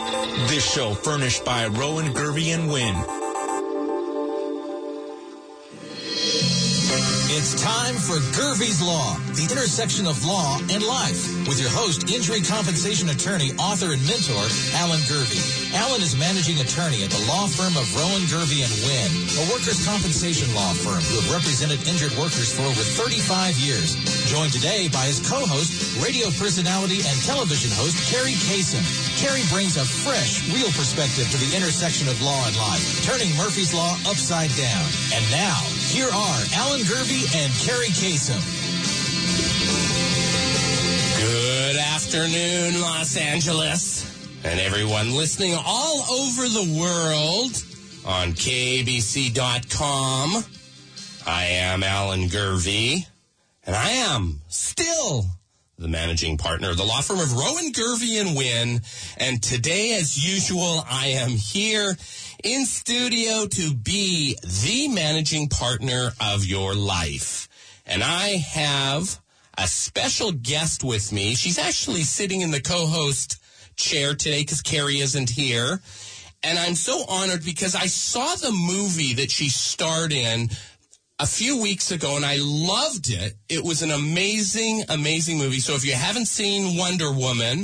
This show furnished by Rowan, Gervey & Wynn. It's time for Gervey's Law, the intersection of law and life, with your host, injury compensation attorney, author, and mentor, Alan Gervey. Alan is managing attorney at the law firm of Rowan, Gervey & Wynn, a workers' compensation law firm who have represented injured workers for over 35 years. Joined today by his co-host, radio personality, and television host, Carrie Kasem. Carrie brings a fresh, real perspective to the intersection of law and life, turning Murphy's Law upside down. And now, here are Alan Gervey and Carrie Kasem. Good afternoon, Los Angeles, and everyone listening all over the world on KABC.com. I am Alan Gervey, and I am still the managing partner of the law firm of Rowan, Gervey & Wynn. And today, as usual, I am here in studio to be the managing partner of your life. And I have a special guest with me. She's actually sitting in the co-host chair today because Carrie isn't here. And I'm so honored because I saw the movie that she starred in a few weeks ago, and I loved it. It was an amazing, amazing movie. So if you haven't seen Wonder Woman,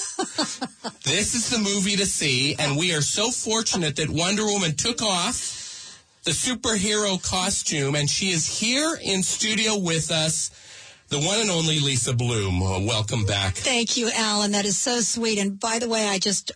this is the movie to see. And we are so fortunate that Wonder Woman took off the superhero costume, and she is here in studio with us, the one and only Lisa Bloom. Welcome back. Thank you, Alan. That is so sweet. And by the way, I just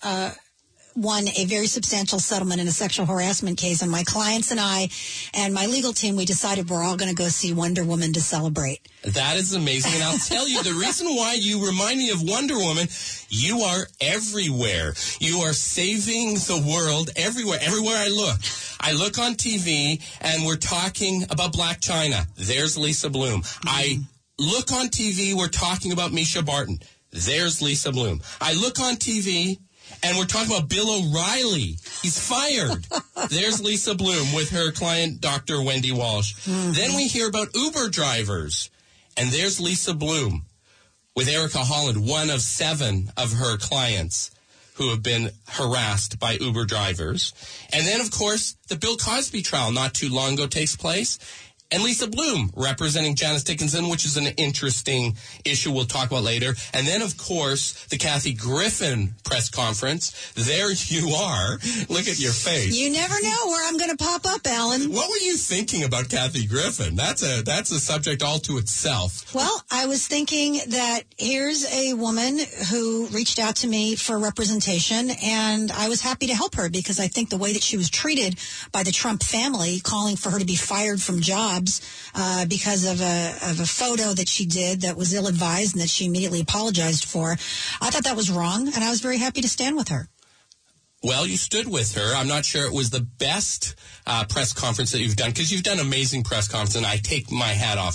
won a very substantial settlement in a sexual harassment case, and my clients and I and my legal team, we decided we're all going to go see Wonder Woman to celebrate. That is amazing. And I'll tell you, the reason why you remind me of Wonder Woman, you are everywhere. You are saving the world everywhere. Everywhere I look. I look on TV, and we're talking about Black China. There's Lisa Bloom. Mm-hmm. I look on TV, we're talking about Misha Barton. There's Lisa Bloom. I look on TV, and we're talking about Bill O'Reilly. He's fired. There's Lisa Bloom with her client, Dr. Wendy Walsh. Mm-hmm. Then we hear about Uber drivers. And there's Lisa Bloom with Erica Holland, one of 7 of her clients who have been harassed by Uber drivers. And then, of course, the Bill Cosby trial not too long ago takes place. And Lisa Bloom representing Janice Dickinson, which is an interesting issue we'll talk about later. And then, of course, the Kathy Griffin press conference. There you are. Look at your face. You never know where I'm going to pop up, Alan. What were you thinking about Kathy Griffin? That's a subject all to itself. Well, I was thinking that here's a woman who reached out to me for representation, and I was happy to help her because I think the way that she was treated by the Trump family, calling for her to be fired from jobs because of a photo that she did that was ill-advised and that she immediately apologized for. I thought that was wrong, and I was very happy to stand with her. Well, you stood with her. I'm not sure it was the best press conference that you've done, because you've done amazing press conference, and I take my hat off.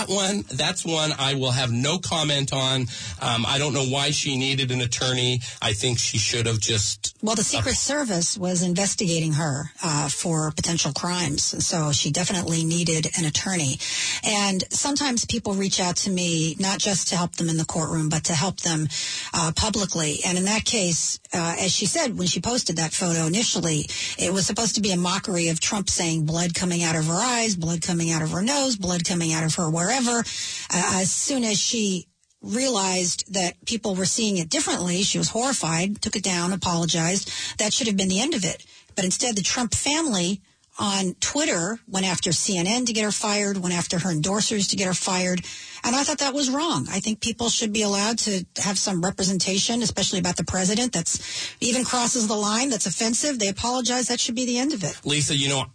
That's one I will have no comment on. I don't know why she needed an attorney. I think she should have just... Well, the Secret Service was investigating her for potential crimes, so she definitely needed an attorney. And sometimes people reach out to me, not just to help them in the courtroom, but to help them publicly. And in that case, as she said, when she posted that photo initially, it was supposed to be a mockery of Trump saying blood coming out of her eyes, blood coming out of her nose, blood coming out of her wherever. As soon as she realized that people were seeing it differently, she was horrified, took it down, apologized. That should have been the end of it. But instead, the Trump family on Twitter went after CNN to get her fired, went after her endorsers to get her fired. And I thought that was wrong. I think people should be allowed to have some representation, especially about the president, that's even crosses the line, that's offensive. They apologize. That should be the end of it. Lisa,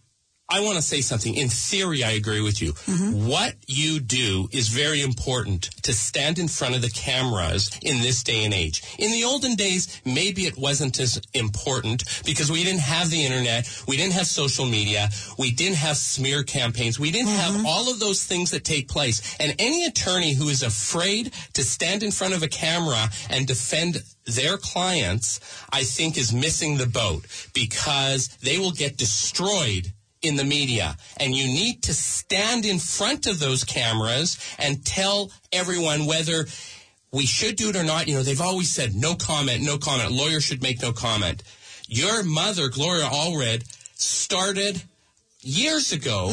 I want to say something. In theory, I agree with you. Mm-hmm. What you do is very important, to stand in front of the cameras in this day and age. In the olden days, maybe it wasn't as important because we didn't have the internet, we didn't have social media, we didn't have smear campaigns, we didn't have all of those things that take place. And any attorney who is afraid to stand in front of a camera and defend their clients, I think is missing the boat, because they will get destroyed in the media. And you need to stand in front of those cameras and tell everyone, whether we should do it or not. They've always said no comment, no comment. Lawyers should make no comment. Your mother, Gloria Allred, started years ago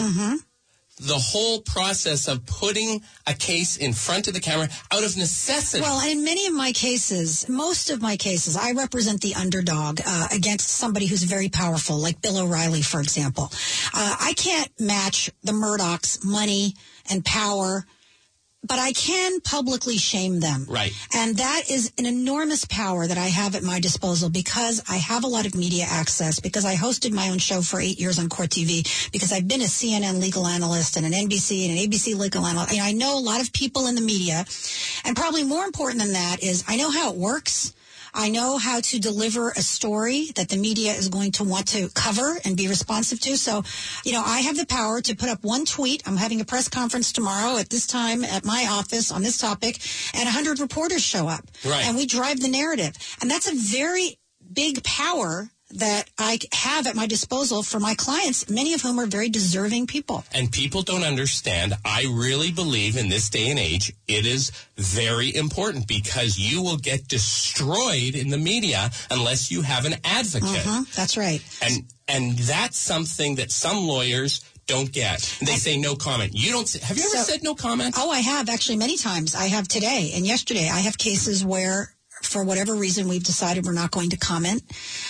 the whole process of putting a case in front of the camera out of necessity. Well, in many of my cases, most of my cases, I represent the underdog against somebody who's very powerful, like Bill O'Reilly, for example. I can't match the Murdochs' money and power, but I can publicly shame them. Right. And that is an enormous power that I have at my disposal because I have a lot of media access, because I hosted my own show for 8 years on Court TV, because I've been a CNN legal analyst and an NBC and an ABC legal analyst. I know a lot of people in the media. And probably more important than that is I know how it works. I know how to deliver a story that the media is going to want to cover and be responsive to. So, I have the power to put up one tweet. I'm having a press conference tomorrow at this time at my office on this topic, and 100 reporters show up. Right. And we drive the narrative. And that's a very big power that I have at my disposal for my clients, many of whom are very deserving people. And people don't understand. I really believe in this day and age, it is very important because you will get destroyed in the media unless you have an advocate. That's right. And that's something that some lawyers don't get. They say no comment. You don't. Have you ever said no comment? Oh, I have actually many times. I have today and yesterday. I have cases where, for whatever reason, we've decided we're not going to comment,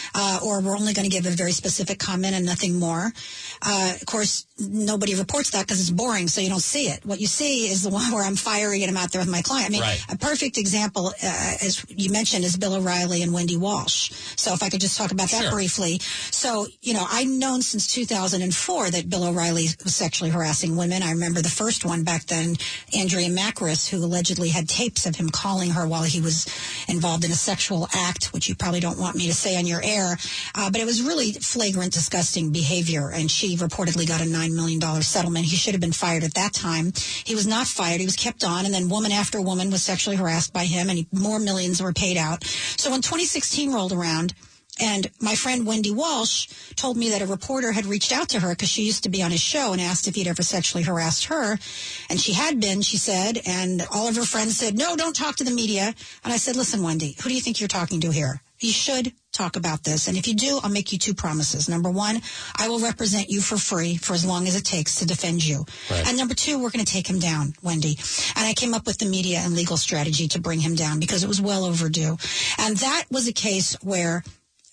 or we're only going to give a very specific comment and nothing more. Of course, nobody reports that because it's boring, so you don't see it. What you see is the one where I'm firing them out there with my client. I mean, right. A perfect example, as you mentioned, is Bill O'Reilly and Wendy Walsh. So if I could just talk about that briefly. So, I've known since 2004 that Bill O'Reilly was sexually harassing women. I remember the first one back then, Andrea Macris, who allegedly had tapes of him calling her while he was involved in a sexual act, which you probably don't want me to say on your air. But it was really flagrant, disgusting behavior. And she reportedly got a $9 million settlement. He should have been fired at that time. He was not fired. He was kept on. And then woman after woman was sexually harassed by him, and more millions were paid out. So when 2016 rolled around, and my friend Wendy Walsh told me that a reporter had reached out to her because she used to be on his show and asked if he'd ever sexually harassed her. And she had been, she said, and all of her friends said, no, don't talk to the media. And I said, listen, Wendy, who do you think you're talking to here? You should talk about this. And if you do, I'll make you two promises. Number one, I will represent you for free for as long as it takes to defend you. Right. And number two, we're going to take him down, Wendy. And I came up with the media and legal strategy to bring him down because it was well overdue. And that was a case where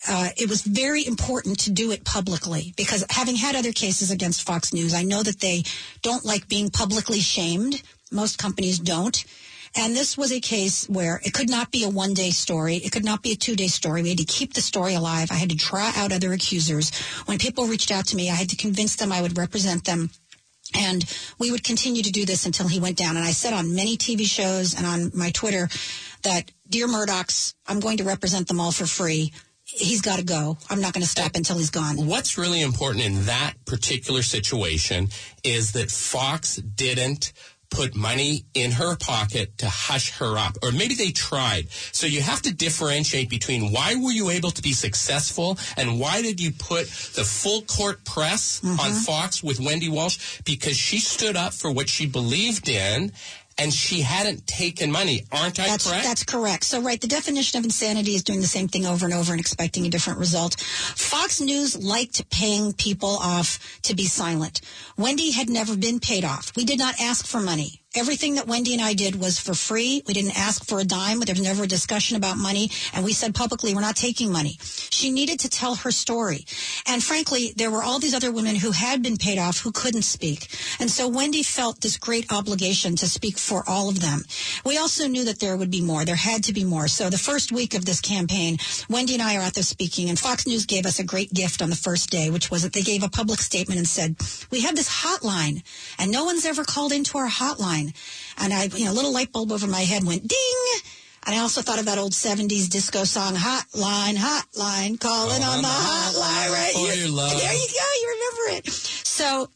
it was very important to do it publicly because having had other cases against Fox News, I know that they don't like being publicly shamed. Most companies don't. And this was a case where it could not be a one-day story. It could not be a two-day story. We had to keep the story alive. I had to draw out other accusers. When people reached out to me, I had to convince them I would represent them. And we would continue to do this until he went down. And I said on many TV shows and on my Twitter that, dear Murdochs, I'm going to represent them all for free. He's got to go. I'm not going to stop until he's gone. What's really important in that particular situation is that Fox didn't put money in her pocket to hush her up. Or maybe they tried. So you have to differentiate between why were you able to be successful and why did you put the full court press on Fox with Wendy Walsh? Because she stood up for what she believed in. And she hadn't taken money. Aren't I correct? That's correct. So, right, the definition of insanity is doing the same thing over and over and expecting a different result. Fox News liked paying people off to be silent. Wendy had never been paid off. We did not ask for money. Everything that Wendy and I did was for free. We didn't ask for a dime. There was never a discussion about money. And we said publicly, we're not taking money. She needed to tell her story. And frankly, there were all these other women who had been paid off who couldn't speak. And so Wendy felt this great obligation to speak for all of them. We also knew that there would be more. There had to be more. So the first week of this campaign, Wendy and I are out there speaking. And Fox News gave us a great gift on the first day, which was that they gave a public statement and said, we have this hotline. And no one's ever called into our hotline. And a little light bulb over my head went ding. And I also thought of that old 70s disco song, Hotline, Hotline, calling on the hotline, right? For your love. There you go. You remember it. So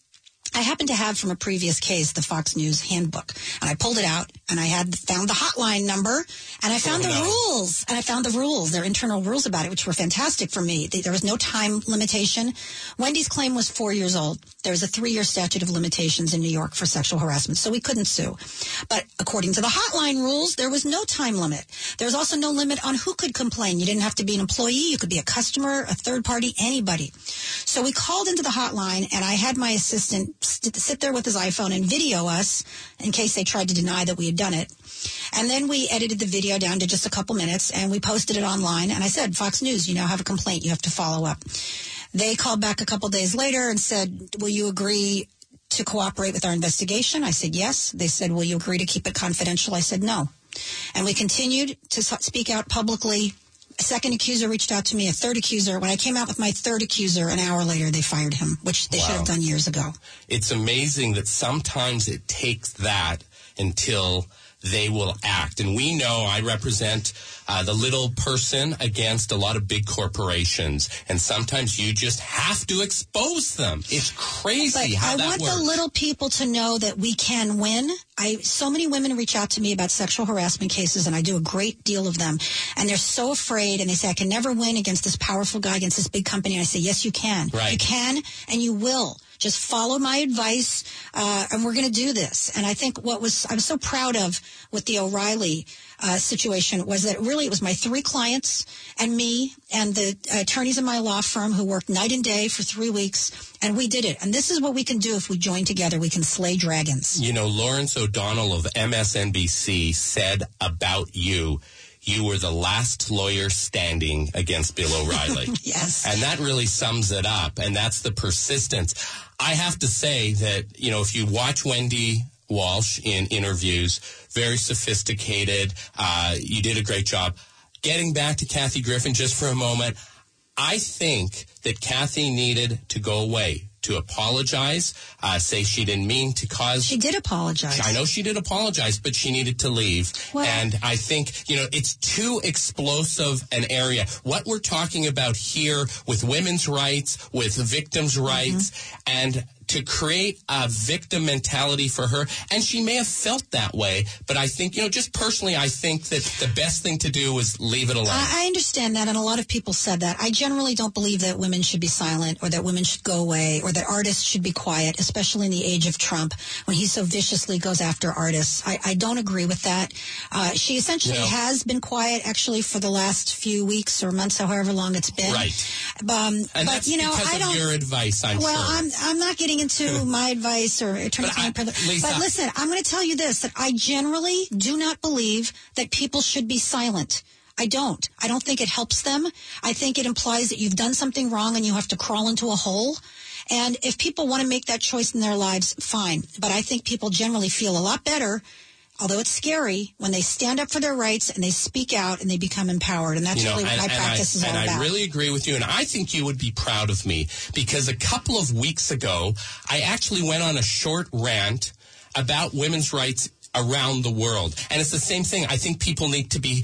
I happened to have from a previous case the Fox News handbook, and I pulled it out, and I found the hotline number, and I found rules, and I found the rules, their internal rules about it, which were fantastic for me. There was no time limitation. Wendy's claim was 4 years old. There was a 3-year statute of limitations in New York for sexual harassment, so we couldn't sue. But according to the hotline rules, there was no time limit. There was also no limit on who could complain. You didn't have to be an employee. You could be a customer, a third party, anybody. So we called into the hotline, and I had my assistant sit there with his iPhone and video us in case they tried to deny that we had done it. And then we edited the video down to just a couple minutes, and we posted it online. And I said, Fox News, you now have a complaint. You have to follow up. They called back a couple days later and said, will you agree to cooperate with our investigation? I said, yes. They said, will you agree to keep it confidential? I said, no. And we continued to speak out publicly. A second accuser reached out to me, a third accuser. When I came out with my third accuser, an hour later, they fired him, which they should have done years ago. It's amazing that sometimes it takes that until they will act. And we know I represent the little person against a lot of big corporations. And sometimes you just have to expose them. It's crazy how that works. I want the little people to know that we can win. So many women reach out to me about sexual harassment cases, and I do a great deal of them. And they're so afraid, and they say, I can never win against this powerful guy, against this big company. And I say, yes, you can. Right. You can, and you will. Just follow my advice, and we're going to do this. And I think I was so proud of with the O'Reilly situation was that really it was my 3 clients and me and the attorneys in my law firm who worked night and day for 3 weeks, and we did it. And this is what we can do if we join together. We can slay dragons. You know, Lawrence O'Donnell of MSNBC said about you were the last lawyer standing against Bill O'Reilly. Yes. And that really sums it up, and that's the persistence. I have to say that, if you watch Wendy Walsh in interviews, very sophisticated, you did a great job. Getting back to Kathy Griffin just for a moment, I think that Kathy needed to go away, to apologize, say she didn't mean to cause... She did apologize. I know she did apologize, but she needed to leave. Well, and I think, it's too explosive an area. What we're talking about here with women's rights, with victims' rights, and to create a victim mentality for her. And she may have felt that way, but I think, just personally, I think that the best thing to do is leave it alone. I understand that, and a lot of people said that. I generally don't believe that women should be silent or that women should go away or that artists should be quiet, especially in the age of Trump when he so viciously goes after artists. I don't agree with that. She essentially has been quiet, actually, for the last few weeks or months, however long it's been. Right. And that's because of your advice, I'm sure. Well, I'm not getting into my advice or attorney. But listen, I'm going to tell you this, that I generally do not believe that people should be silent. I don't. I don't think it helps them. I think it implies that you've done something wrong and you have to crawl into a hole. And if people want to make that choice in their lives, fine. But I think people generally feel a lot better, although it's scary, when they stand up for their rights and they speak out and they become empowered. And that's really what my practice is all about. And I really agree with you. And I think you would be proud of me because a couple of weeks ago, I actually went on a short rant about women's rights around the world. And it's the same thing. I think people need to be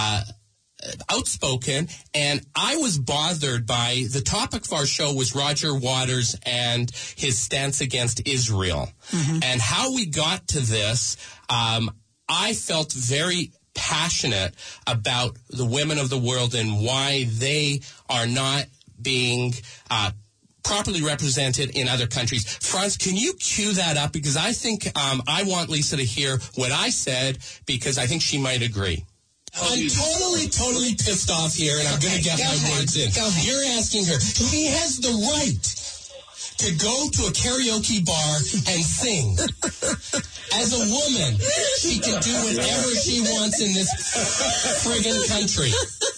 outspoken, and I was bothered by the topic of our show was Roger Waters and his stance against Israel. And how we got to this, I felt very passionate about the women of the world and why they are not being properly represented in other countries. Franz, can you cue that up? Because I think I want Lisa to hear what I said, because I think she might agree. I'm totally pissed off here, and I'm going to get my words in. You're asking her, he has the right to go to a karaoke bar and sing. As a woman, she can do whatever she wants in this friggin' country.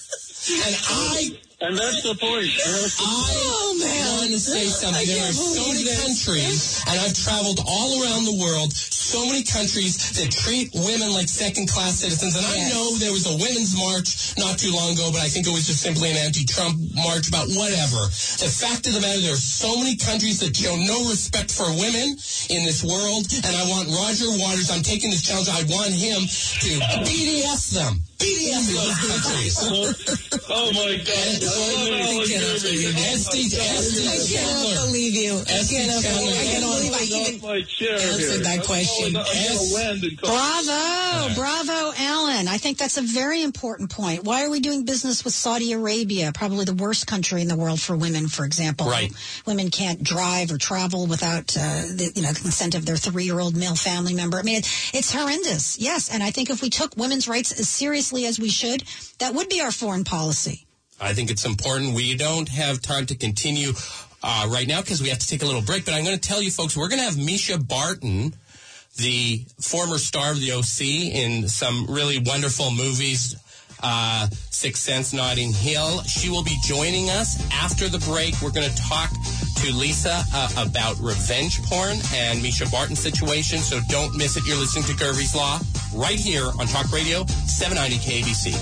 And that's the point. I want to say something. There are so many countries, and I've traveled all around the world, so many countries that treat women like second-class citizens. And I know there was a women's march not too long ago, but I think it was just simply an anti-Trump march about whatever. The fact of the matter, there are so many countries that show no respect for women in this world, and I want Roger Waters, I'm taking this challenge, I want him to BDS them. BDF in those countries. Oh, my God. I cannot believe you. I cannot believe I even answered that question. Bravo, Alan. I think that's a very important point. Why are we doing business with Saudi Arabia, probably the worst country in the world for women, for example? Right. Women can't drive or travel without the consent of their 3-year-old male family member. I mean, it's horrendous. Yes, and I think if we took women's rights as seriously as we should, that would be our foreign policy. I think it's important. We don't have time to continue right now because we have to take a little break. But I'm going to tell you, folks, we're going to have Misha Barton, the former star of the OC in some really wonderful movies, Sixth Sense, Notting Hill. She will be joining us after the break. We're going to talk to Lisa about revenge porn and Misha Barton's situation. So don't miss it. You're listening to Gervie's Law right here on Talk Radio 790 KABC.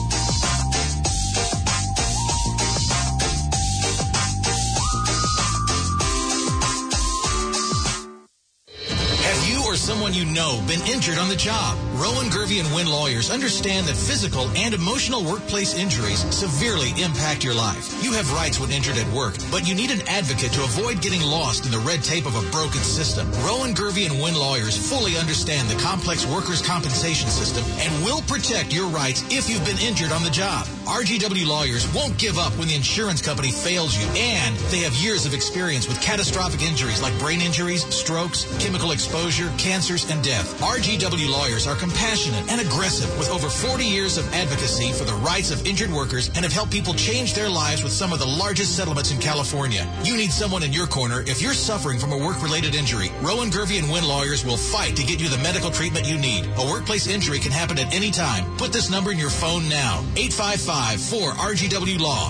Someone you know been injured on the job. Rowan, Gervie, and Wynn lawyers understand that physical and emotional workplace injuries severely impact your life. You have rights when injured at work, but you need an advocate to avoid getting lost in the red tape of a broken system. Rowan, Gervie, and Wynn lawyers fully understand the complex workers' compensation system and will protect your rights if you've been injured on the job. RGW lawyers won't give up when the insurance company fails you, and they have years of experience with catastrophic injuries like brain injuries, strokes, chemical exposure, cancers, and death. RGW lawyers are compassionate and aggressive with over 40 years of advocacy for the rights of injured workers and have helped people change their lives with some of the largest settlements in California. You need someone in your corner if you're suffering from a work-related injury. Rowan, Gervie, and Wynn lawyers will fight to get you the medical treatment you need. A workplace injury can happen at any time. Put this number in your phone now. 855-4RGW-LAW.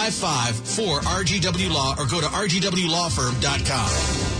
855-4RGW-LAW or go to rgwlawfirm.com.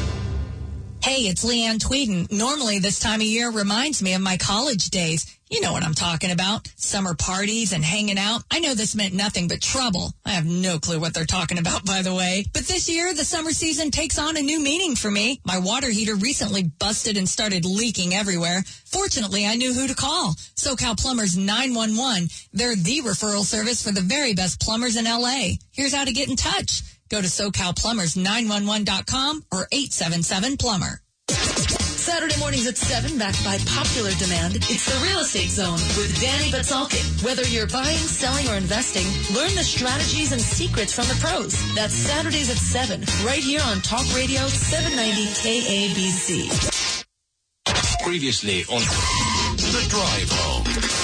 Hey, it's Leanne Tweeden. Normally this time of year reminds me of my college days. You know what I'm talking about. Summer parties and hanging out. I know this meant nothing but trouble. I have no clue what they're talking about, by the way. But this year, the summer season takes on a new meaning for me. My water heater recently busted and started leaking everywhere. Fortunately, I knew who to call. SoCal Plumbers 911. They're the referral service for the very best plumbers in L.A. Here's how to get in touch. Go to SoCalPlumbers911.com or 877-PLUMBER. Saturday mornings at 7, backed by popular demand. It's the Real Estate Zone with Danny Batsalkin. Whether you're buying, selling, or investing, learn the strategies and secrets from the pros. That's Saturdays at 7, right here on Talk Radio 790 KABC. Previously on The Drive Home.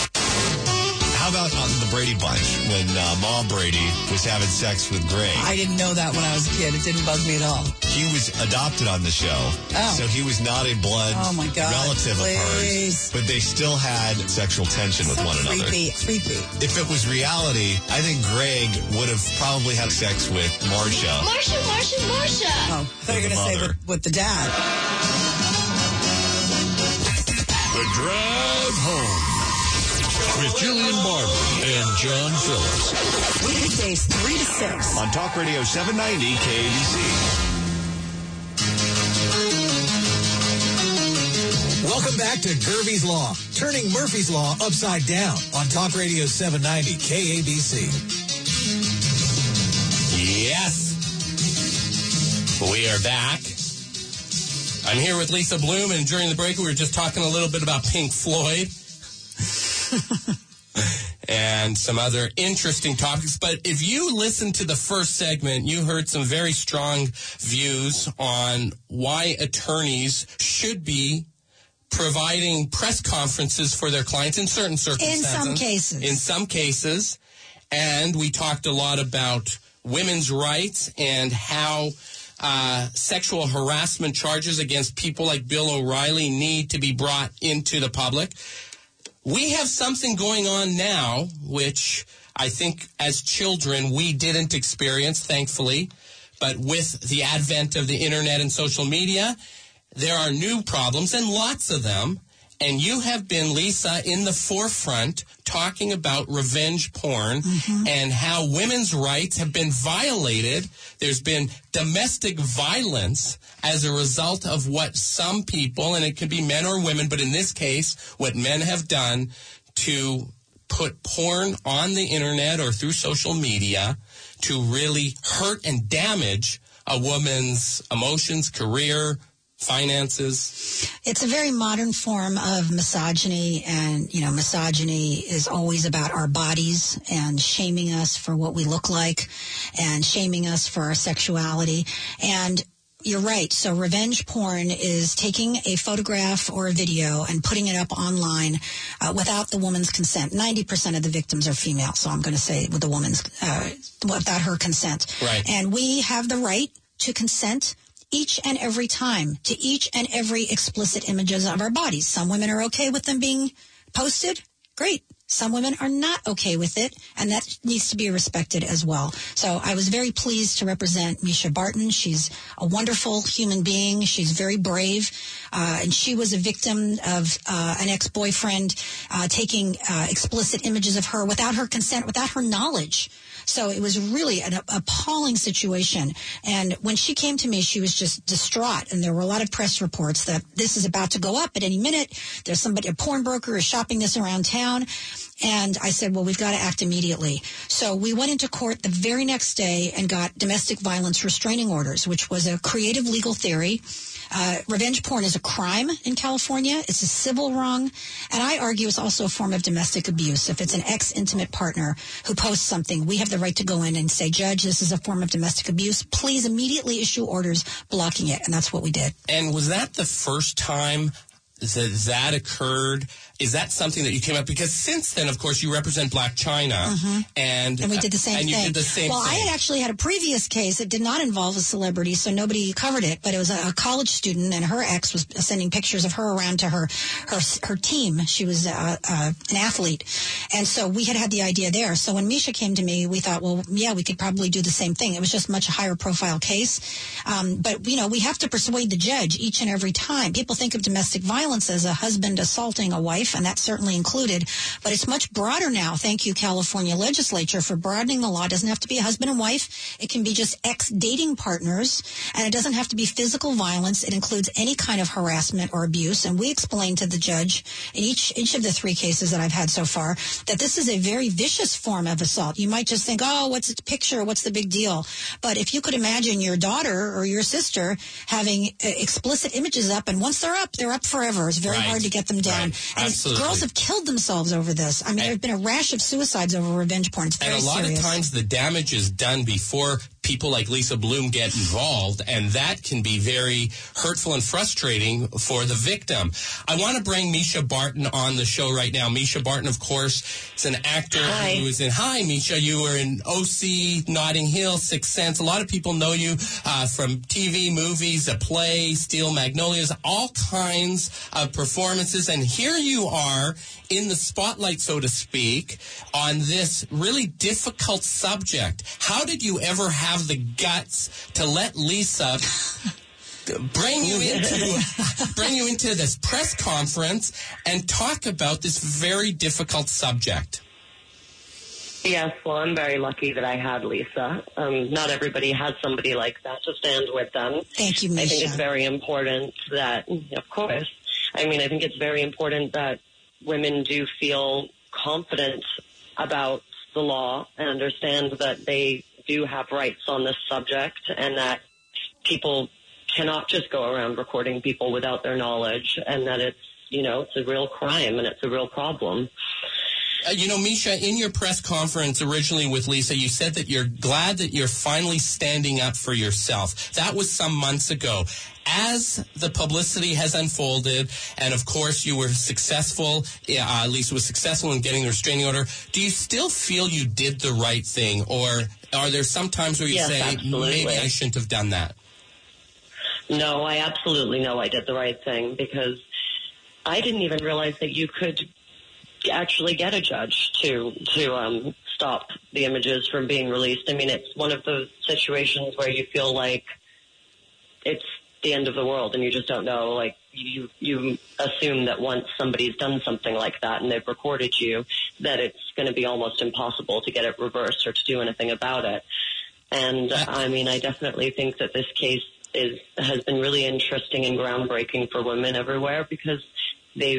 How about on the Brady Bunch when Mom Brady was having sex with Greg? I didn't know that when I was a kid. It didn't bug me at all. He was adopted on the show, so he was not a blood relative of hers. But they still had sexual tension with one another. Creepy. If it was reality, I think Greg would have probably had sex with Marcia. Marcia. Oh, I thought you were going to say with the dad. The Drive Home with Julian Barber and John Phillips. Weekdays 3 to 6 on Talk Radio 790 KABC. Welcome back to Gervie's Law, turning Murphy's Law upside down on Talk Radio 790 KABC. Yes. We are back. I'm here with Lisa Bloom, and during the break we were just talking a little bit about Pink Floyd. And some other interesting topics. But if you listened to the first segment, you heard some very strong views on why attorneys should be providing press conferences for their clients in certain circumstances. In some cases. And we talked a lot about women's rights and how sexual harassment charges against people like Bill O'Reilly need to be brought into the public. We have something going on now, which I think as children we didn't experience, thankfully. But with the advent of the internet and social media, there are new problems, and lots of them. And you have been, Lisa, in the forefront talking about revenge porn and how women's rights have been violated. There's been domestic violence as a result of what some people, and it could be men or women, but in this case, what men have done to put porn on the internet or through social media to really hurt and damage a woman's emotions, career, finances. It's a very modern form of misogyny, and, misogyny is always about our bodies and shaming us for what we look like and shaming us for our sexuality. And you're right. So revenge porn is taking a photograph or a video and putting it up online without the woman's consent. 90% of the victims are female, so I'm going to say with the woman's without her consent. Right. And we have the right to consent each and every time to each and every explicit images of our bodies. Some women are okay with them being posted. Great. Some women are not okay with it, and that needs to be respected as well. So I was very pleased to represent Misha Barton. She's a wonderful human being. She's very brave, and she was a victim of an ex-boyfriend taking explicit images of her without her consent, without her knowledge. So it was really an appalling situation. And when she came to me, she was just distraught. And there were a lot of press reports that this is about to go up at any minute. There's somebody, a porn broker is shopping this around town. And I said, well, we've got to act immediately. So we went into court the very next day and got domestic violence restraining orders, which was a creative legal theory. Revenge porn is a crime in California. It's a civil wrong. And I argue it's also a form of domestic abuse. If it's an ex-intimate partner who posts something, we have the right to go in and say, Judge, this is a form of domestic abuse. Please immediately issue orders blocking it. And that's what we did. And was that the first time that occurred? Is that something that you came up? Because since then, of course, you represent Black China. Mm-hmm. And we did the same thing. And you did the same thing. I had actually had a previous case that did not involve a celebrity, so nobody covered it. But it was a college student, and her ex was sending pictures of her around to her team. She was an athlete. And so we had the idea there. So when Misha came to me, we thought, well, yeah, we could probably do the same thing. It was just a much higher profile case. But, we have to persuade the judge each and every time. People think of domestic violence as a husband assaulting a wife, and that's certainly included. But it's much broader now. Thank you, California legislature, for broadening the law. It doesn't have to be a husband and wife. It can be just ex-dating partners, and it doesn't have to be physical violence. It includes any kind of harassment or abuse. And we explained to the judge in each of the 3 cases that I've had so far that this is a very vicious form of assault. You might just think, oh, what's its picture? What's the big deal? But if you could imagine your daughter or your sister having explicit images up, and once they're up forever. It's very hard to get them down. Right. And girls have killed themselves over this. I mean, there have been a rash of suicides over revenge porn. It's very serious. And a lot of times the damage is done before people like Lisa Bloom get involved, and that can be very hurtful and frustrating for the victim. I want to bring Misha Barton on the show right now. Misha Barton, of course, is an actor who is in... Hi, Misha. You were in OC, Notting Hill, Sixth Sense. A lot of people know you from TV, movies, a play, Steel Magnolias, all kinds of performances. And here you are in the spotlight, so to speak, on this really difficult subject. How did you ever have the guts to let Lisa bring you into this press conference and talk about this very difficult subject? Yes, well, I'm very lucky that I had Lisa. Not everybody has somebody like that to stand with them. Thank you, Misha. I think it's very important that, of course, I think it's very important that women do feel confident about the law and understand that they do have rights on this subject, and that people cannot just go around recording people without their knowledge, and that it's, it's a real crime and it's a real problem. Misha, in your press conference originally with Lisa, you said that you're glad that you're finally standing up for yourself. That was some months ago. As the publicity has unfolded, and of course you were successful, Lisa was successful in getting the restraining order, do you still feel you did the right thing? Or are there some times where you say, absolutely. Maybe I shouldn't have done that? No, I absolutely know I did the right thing, because I didn't even realize that you could actually get a judge to stop the images from being released. It's one of those situations where you feel like it's the end of the world and you just don't know. Like, you assume that once somebody's done something like that and they've recorded you, that it's going to be almost impossible to get it reversed or to do anything about it. And I definitely think that this case has been really interesting and groundbreaking for women everywhere, because they've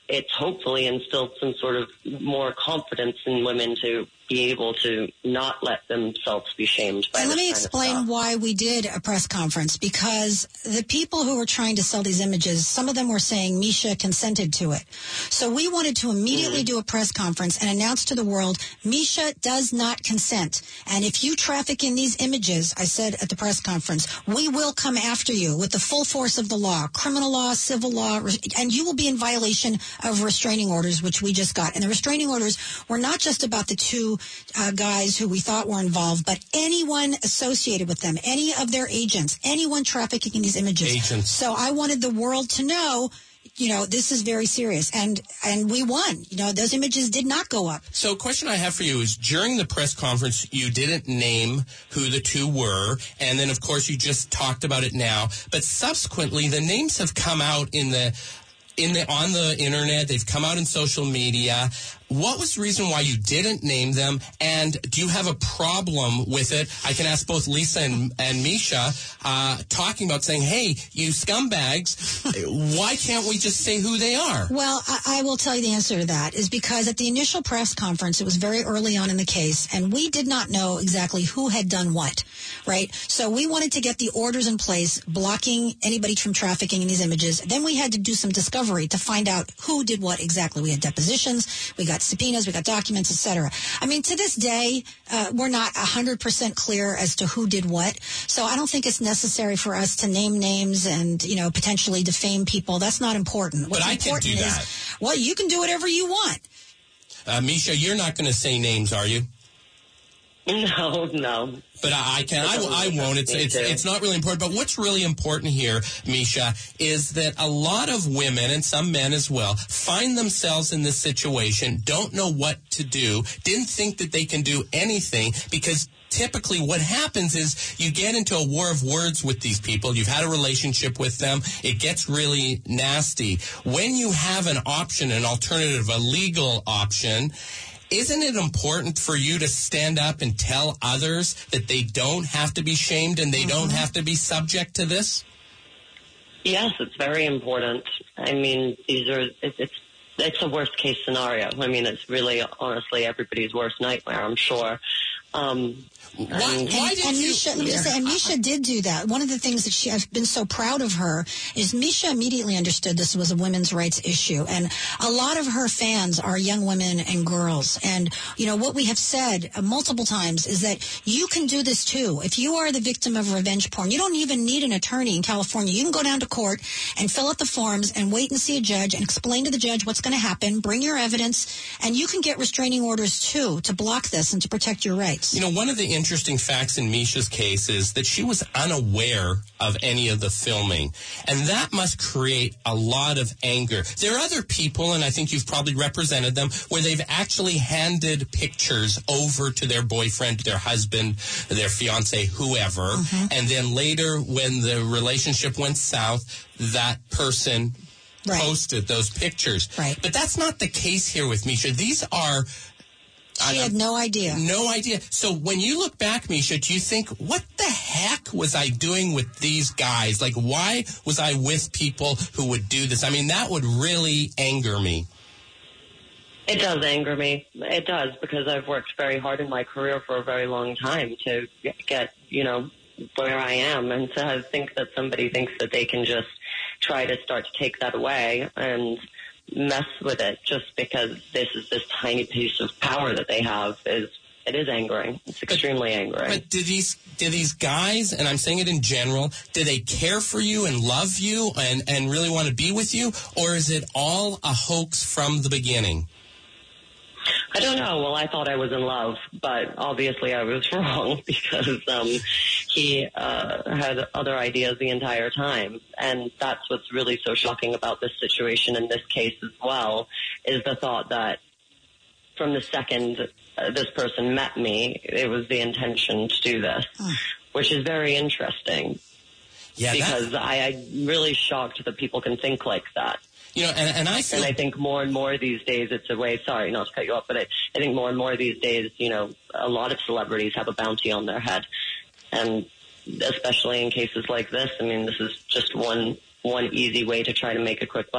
it's hopefully instilled some sort of more confidence in women to be able to not let themselves be shamed by and this let me kind of explain stuff. why we did a press conference, because the people who were trying to sell these images, some of them were saying Misha consented to it. So we wanted to immediately do a press conference and announce to the world, Misha does not consent. And if you traffic in these images, I said at the press conference, we will come after you with the full force of the law, criminal law, civil law, and you will be in violation of restraining orders, which we just got. And the restraining orders were not just about the two guys who we thought were involved, but anyone associated with them, any of their agents, anyone trafficking in these images. Agents. So I wanted the world to know, this is very serious. And we won. Those images did not go up. So a question I have for you is, during the press conference, you didn't name who the two were, and then, of course, you just talked about it now. But subsequently, the names have come out on the internet. They've come out in social media. What was the reason why you didn't name them? And do you have a problem with it? I can ask both Lisa and Misha, talking about saying, hey, you scumbags, why can't we just say who they are? Well, I will tell you the answer to that is because at the initial press conference, it was very early on in the case, and we did not know exactly who had done what, right? So we wanted to get the orders in place, blocking anybody from trafficking in these images. Then we had to do some discovery to find out who did what exactly. We had depositions, we got subpoenas, we got documents, etc. I mean, to this day, we're not 100% clear as to who did what. So I don't think it's necessary for us to name names and, potentially defame people. That's not important. But I can do that. Well, you can do whatever you want. Misha, you're not going to say names, are you? No. But I can. I won't. It's not really important. But what's really important here, Misha, is that a lot of women, and some men as well, find themselves in this situation, don't know what to do, didn't think that they can do anything, because typically what happens is you get into a war of words with these people. You've had a relationship with them. It gets really nasty. When you have an option, an alternative, a legal option, isn't it important for you to stand up and tell others that they don't have to be shamed and they don't have to be subject to this? Yes, it's very important. I mean, it's a worst case scenario. I mean, it's really, honestly, everybody's worst nightmare, I'm sure. Misha did do that. One of the things that I've been so proud of her is Misha immediately understood this was a women's rights issue. And a lot of her fans are young women and girls. And, what we have said multiple times is that you can do this too. If you are the victim of revenge porn, you don't even need an attorney in California. You can go down to court and fill out the forms and wait and see a judge and explain to the judge what's going to happen, bring your evidence, and you can get restraining orders too to block this and to protect your rights. One of the interesting facts in Misha's case is that she was unaware of any of the filming, and that must create a lot of anger. There are other people, and I think you've probably represented them, where they've actually handed pictures over to their boyfriend, their husband, their fiance, whoever, and then later when the relationship went south, that person posted those pictures. Right. But that's not the case here with Misha. These are... She had no idea. No idea. So when you look back, Misha, do you think, what the heck was I doing with these guys? Like, why was I with people who would do this? I mean, that would really anger me. It does anger me. It does, because I've worked very hard in my career for a very long time to get, where I am. And to think that somebody thinks that they can just try to start to take that away and mess with it just because this is this tiny piece of power that they have it is angering. It's extremely angering. But do these guys, and I'm saying it in general, do they care for you and love you and really want to be with you? Or is it all a hoax from the beginning? I don't know. Well, I thought I was in love, but obviously I was wrong because he had other ideas the entire time. And that's what's really so shocking about this situation in this case as well, is the thought that from the second this person met me, it was the intention to do this, which is very interesting. Yeah, because I'm really shocked that people can think like that. And I feel... And I think more and more these days it's a way, sorry not to cut you off, but I think more and more these days, a lot of celebrities have a bounty on their head. And especially in cases like this, I mean, this is just one easy way to try to make a quick buck.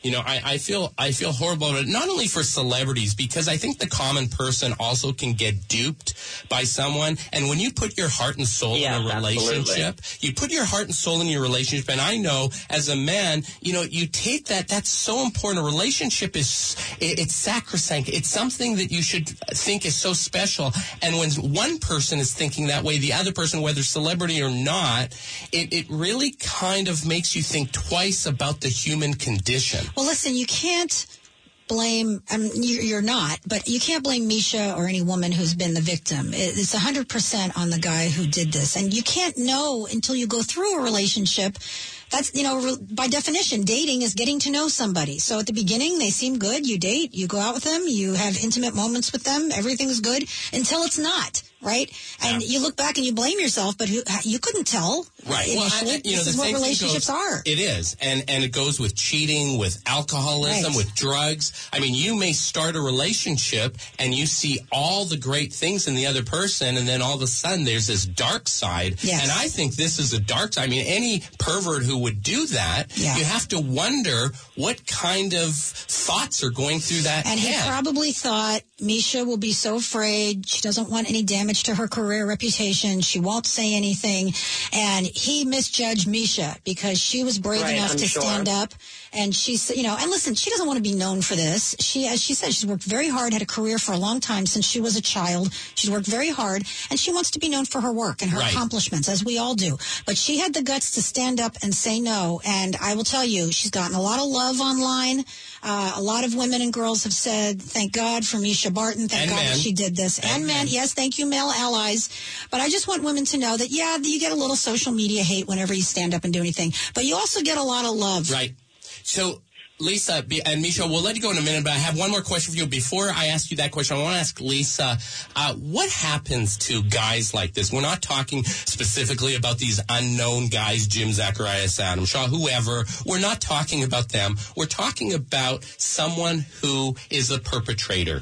I feel horrible about it, not only for celebrities, because I think the common person also can get duped by someone. And when you put your heart and soul in a relationship, you put your heart and soul in your relationship. And I know as a man, you take that's so important. A relationship it's sacrosanct. It's something that you should think is so special. And when one person is thinking that way, the other person, whether celebrity or not, it really kind of makes you think twice about the human condition. Well, listen, you can't blame, you're not, but you can't blame Misha or any woman who's been the victim. It's 100% on the guy who did this. And you can't know until you go through a relationship. That's, by definition, dating is getting to know somebody. So at the beginning, they seem good. You date, you go out with them, you have intimate moments with them. Everything's good until it's not. Right? And you look back and you blame yourself, but you couldn't tell. Right. Well, this is what relationships are. It is. And it goes with cheating, with alcoholism, with drugs. I mean, you may start a relationship and you see all the great things in the other person, and then all of a sudden there's this dark side. Yes. And I think this is a dark side. I mean, any pervert who would do that, you have to wonder what kind of thoughts are going through that and head. He probably thought Misha will be so afraid. She doesn't want any damage to her career reputation. She won't say anything. And he misjudged Misha because she was brave enough to stand up. And she's, and listen, she doesn't want to be known for this. She, as she said, she's worked very hard, had a career for a long time since she was a child. She's worked very hard, and she wants to be known for her work and her accomplishments, as we all do. But she had the guts to stand up and say no. And I will tell you, she's gotten a lot of love online. A lot of women and girls have said, thank God for Misha Barton. Thank God that she did this. And men. Yes, thank you, male allies. But I just want women to know that, you get a little social media hate whenever you stand up and do anything. But you also get a lot of love. Right. So, Lisa and Misha, we'll let you go in a minute, but I have one more question for you. Before I ask you that question, I want to ask Lisa, what happens to guys like this? We're not talking specifically about these unknown guys, Jim Zacharias, Adam Shaw, whoever. We're not talking about them. We're talking about someone who is a perpetrator.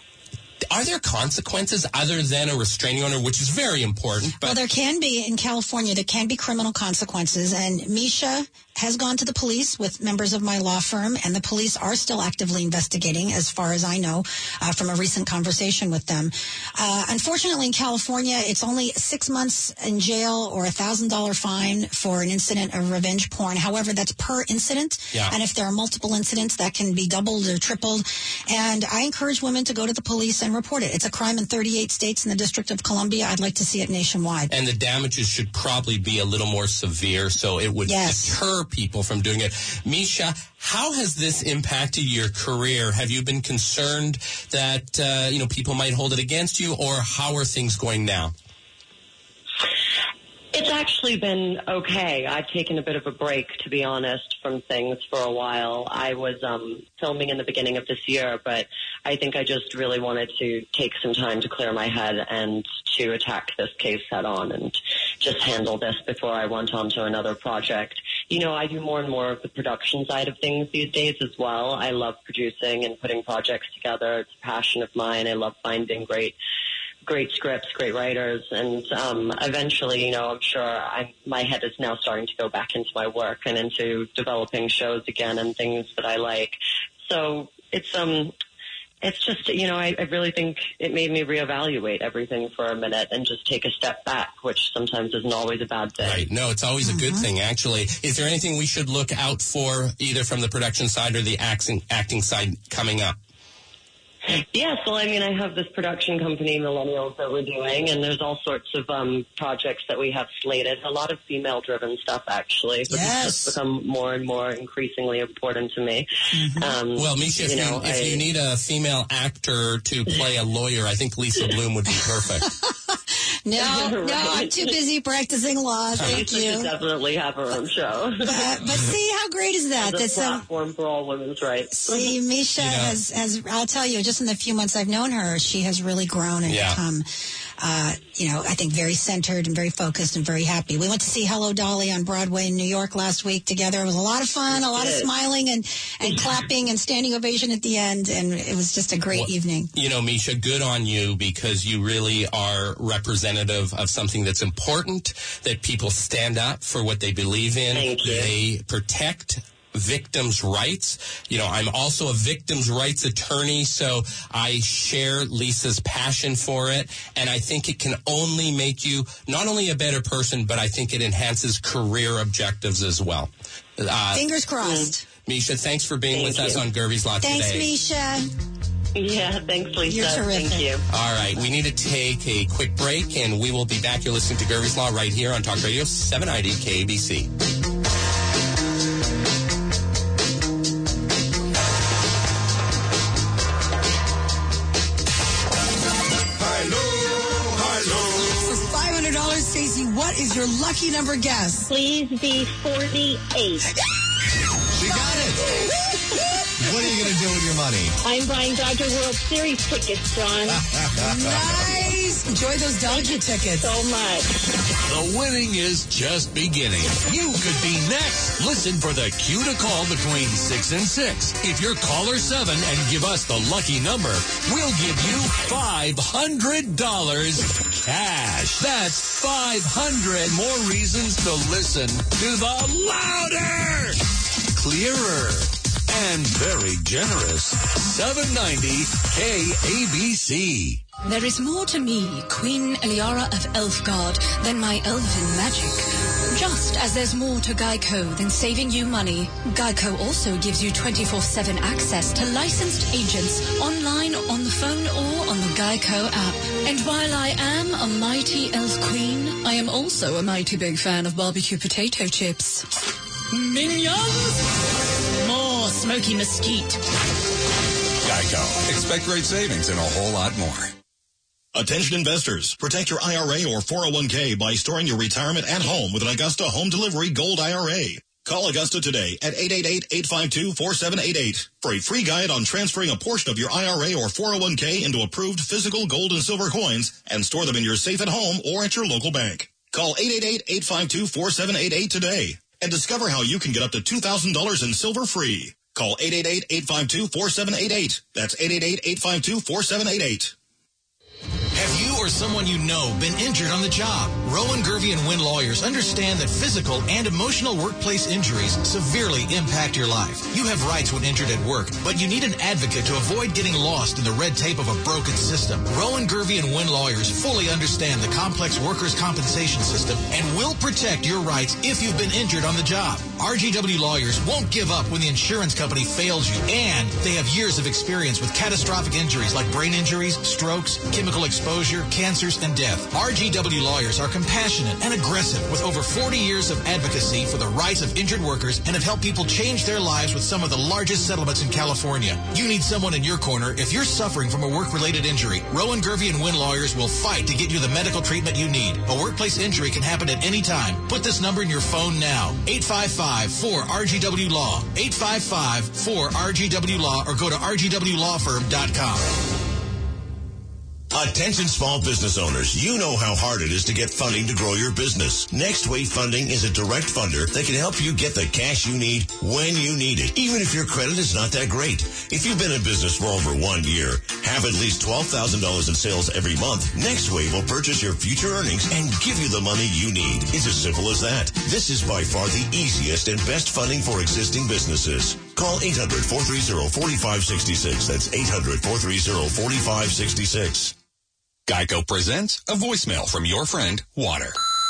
Are there consequences other than a restraining order, which is very important? Well, there can be in California. There can be criminal consequences. And Misha has gone to the police with members of my law firm, and the police are still actively investigating, as far as I know, from a recent conversation with them. Unfortunately, in California, it's only 6 months in jail or $1,000 fine for an incident of revenge porn. However, that's per incident. Yeah. And if there are multiple incidents, that can be doubled or tripled. And I encourage women to go to the police and report it. It's a crime in 38 states in the District of Columbia. I'd like to see it nationwide. And the damages should probably be a little more severe, so it would deter people from doing it. Misha, how has this impacted your career? Have you been concerned that people might hold it against you, or how are things going now? It's actually been okay. I've taken a bit of a break, to be honest, from things for a while. I was filming in the beginning of this year, but I think I just really wanted to take some time to clear my head and to attack this case head on and just handle this before I went on to another project. I do more and more of the production side of things these days as well. I love producing and putting projects together. It's a passion of mine. I love finding great scripts, great writers, and eventually, I'm sure my head is now starting to go back into my work and into developing shows again and things that I like. So it's just, I really think it made me reevaluate everything for a minute and just take a step back, which sometimes isn't always a bad thing. Right. No, it's always a good thing, actually. Is there anything we should look out for, either from the production side or the acting side, coming up? Yes, well, I have this production company, Millennials, that we're doing, and there's all sorts of projects that we have slated. A lot of female-driven stuff, actually, but it's just become more and more increasingly important to me. Well, Misha, if you need a female actor to play a lawyer, I think Lisa Bloom would be perfect. No, I'm too busy practicing law. Thank you. Lisa should definitely have her own show. But see, how great is that? That's a platform for all women's rights. See, Misha has, I'll tell you, just in the few months I've known her, she has really grown and become, I think very centered and very focused and very happy. We went to see Hello, Dolly on Broadway in New York last week together. It was a lot of fun, a lot of smiling and clapping and standing ovation at the end, and it was just a great evening. Misha, good on you, because you really are representative of something that's important, that people stand up for what they believe in. Thank you. They protect victims' rights. You know, I'm also a victims' rights attorney, so I share Lisa's passion for it, and I think it can only make you not only a better person, but I think it enhances career objectives as well. Fingers crossed. Misha, thanks for being with us on Gervie's Law today. Thanks, Misha. Yeah, thanks, Lisa. You're terrific. Thank you. All right, we need to take a quick break, and we will be back. You're listening to Gervie's Law right here on Talk Radio 790 KABC. Stacey, what is your lucky number guess? Please be 48. She got it. What are you going to do with your money? I'm buying Dodger World Series tickets, John. Nice. Enjoy those Dodger tickets. So much. The winning is just beginning. You could be next. Listen for the cue to call between 6 and 6. If you're caller 7 and give us the lucky number, we'll give you $500 cash. That's 500 more reasons to listen to the louder, clearer, and very generous 790 KABC. There is more to me, Queen Eliara of Elfgard, than my elven magic. Just as there's more to Geico than saving you money, Geico also gives you 24/7 access to licensed agents online, on the phone, or on the Geico app. And while I am a mighty elf queen, I am also a mighty big fan of barbecue potato chips. Minions! More smoky mesquite. Geico. Expect great savings and a whole lot more. Attention investors, protect your IRA or 401k by storing your retirement at home with an Augusta Home Delivery Gold IRA. Call Augusta today at 888-852-4788 for a free guide on transferring a portion of your IRA or 401k into approved physical gold and silver coins and store them in your safe at home or at your local bank. Call 888-852-4788 today and discover how you can get up to $2,000 in silver free. Call 888-852-4788. That's 888-852-4788. Have you or someone you know been injured on the job? Rowan, Gervie, and Wynn lawyers understand that physical and emotional workplace injuries severely impact your life. You have rights when injured at work, but you need an advocate to avoid getting lost in the red tape of a broken system. Rowan, Gervie, and Wynn lawyers fully understand the complex workers' compensation system and will protect your rights if you've been injured on the job. RGW lawyers won't give up when the insurance company fails you, and they have years of experience with catastrophic injuries like brain injuries, strokes, chemical exposure, cancers, and death. RGW lawyers are compassionate and aggressive with over 40 years of advocacy for the rights of injured workers and have helped people change their lives with some of the largest settlements in California. You need someone in your corner if you're suffering from a work-related injury. Rowan, Gervie, and Wynn lawyers will fight to get you the medical treatment you need. A workplace injury can happen at any time. Put this number in your phone now. 855-4RGW-LAW. 855-4RGW-LAW or go to rgwlawfirm.com. Attention small business owners, you know how hard it is to get funding to grow your business. Next Wave Funding is a direct funder that can help you get the cash you need when you need it, even if your credit is not that great. If you've been in business for over 1 year, have at least $12,000 in sales every month, Next Wave will purchase your future earnings and give you the money you need. It's as simple as that. This is by far the easiest and best funding for existing businesses. Call 800-430-4566. That's 800-430-4566. Geico presents a voicemail from your friend, Water.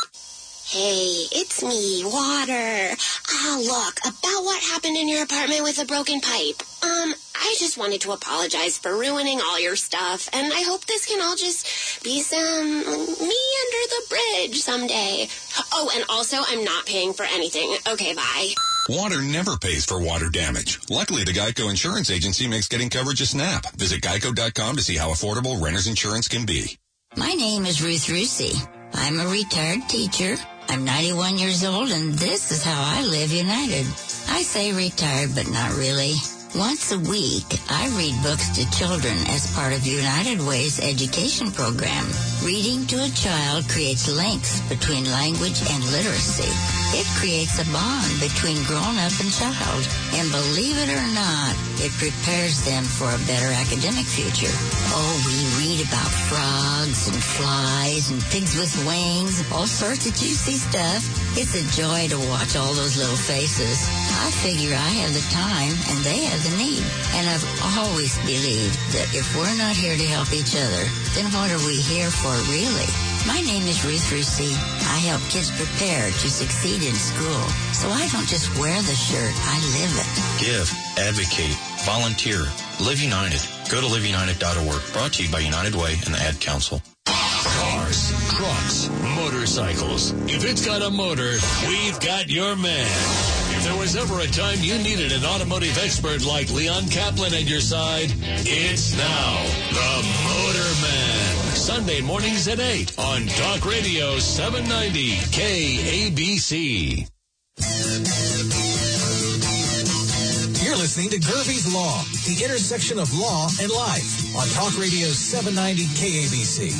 Hey, it's me, Water. Look, about what happened in your apartment with the broken pipe. I just wanted to apologize for ruining all your stuff, and I hope this can all just be some me under the bridge someday. Oh, and also, I'm not paying for anything. Okay, bye. Water never pays for water damage. Luckily, the Geico Insurance Agency makes getting coverage a snap. Visit geico.com to see how affordable renter's insurance can be. My name is Ruth Rusi. I'm a retired teacher. I'm 91 years old, and this is how I live United. I say retired, but not really. Once a week, I read books to children as part of United Way's education program. Reading to a child creates links between language and literacy. It creates a bond between grown-up and child. And believe it or not, it prepares them for a better academic future. Oh, we read about frogs and flies and pigs with wings, all sorts of juicy stuff. It's a joy to watch all those little faces. I figure I have the time and they have the need. And I've always believed that if we're not here to help each other, then what are we here for really? My name is Ruth Rusey. I help kids prepare to succeed in school. So I don't just wear the shirt, I live it. Give, advocate, volunteer, Live United. Go to liveunited.org. Brought to you by United Way and the Ad Council. Cars, trucks, motorcycles. If it's got a motor, we've got your man. If there was ever a time you needed an automotive expert like Leon Kaplan at your side, it's now. The Motor Man. Sunday mornings at 8 on Talk Radio 790 KABC. You're listening to Gervie's Law, the intersection of law and life, on Talk Radio 790 KABC.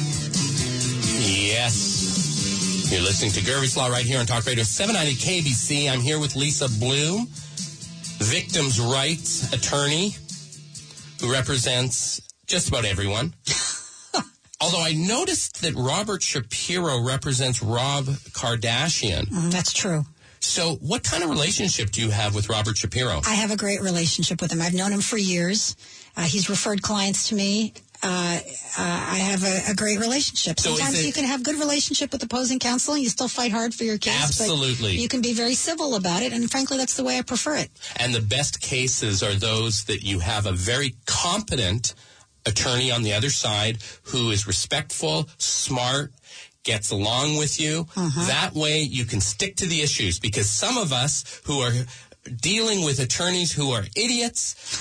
Yes. You're listening to Gervie's Law right here on Talk Radio 790 KABC. I'm here with Lisa Bloom, victims' rights attorney, who represents just about everyone. Although I noticed that Robert Shapiro represents Rob Kardashian. That's true. So what kind of relationship do you have with Robert Shapiro? I have a great relationship with him. I've known him for years. He's referred clients to me. I have a great relationship. Sometimes you can have good relationship with opposing counsel and you still fight hard for your case. Absolutely. But you can be very civil about it, and frankly, that's the way I prefer it. And the best cases are those that you have a very competent attorney on the other side who is respectful, smart, gets along with you. That way you can stick to the issues, because some of us who are dealing with attorneys who are idiots,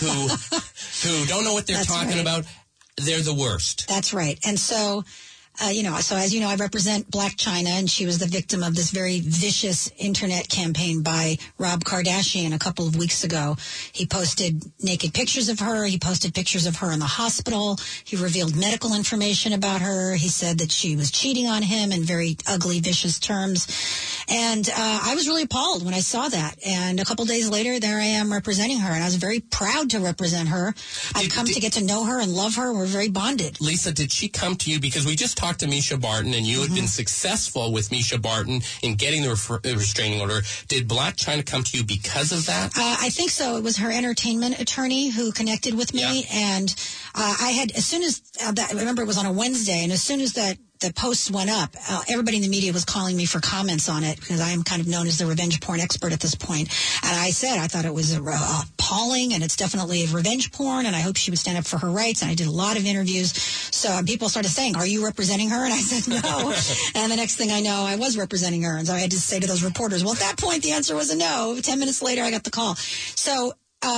who don't know what they're talking about, they're the worst. That's right. And so, so as you know, I represent Blac Chyna, and she was the victim of this very vicious internet campaign by Rob Kardashian a couple of weeks ago. He posted naked pictures of her. He posted pictures of her in the hospital. He revealed medical information about her. He said that she was cheating on him in very ugly, vicious terms. And I was really appalled when I saw that. And a couple days later, there I am representing her. And I was very proud to represent her. I've come to get to know her and love her. We're very bonded. Lisa, did she come to you? Because we just talked to Misha Barton, and you had been successful with Misha Barton in getting the restraining order. Did Blac Chyna come to you because of that? I think so. It was her entertainment attorney who connected with me. And I had, as soon as, I remember it was on a Wednesday, and as soon as the posts went up, everybody in the media was calling me for comments on it, because I am kind of known as the revenge porn expert at this point. And I said I thought it was appalling, and it's definitely revenge porn, and I hope she would stand up for her rights. And I did a lot of interviews. So people started saying, "Are you representing her?" And I said, "No." And the next thing I know, I was representing her. And so I had to say to those reporters, well, at that point, the answer was a no. 10 minutes later, I got the call. So,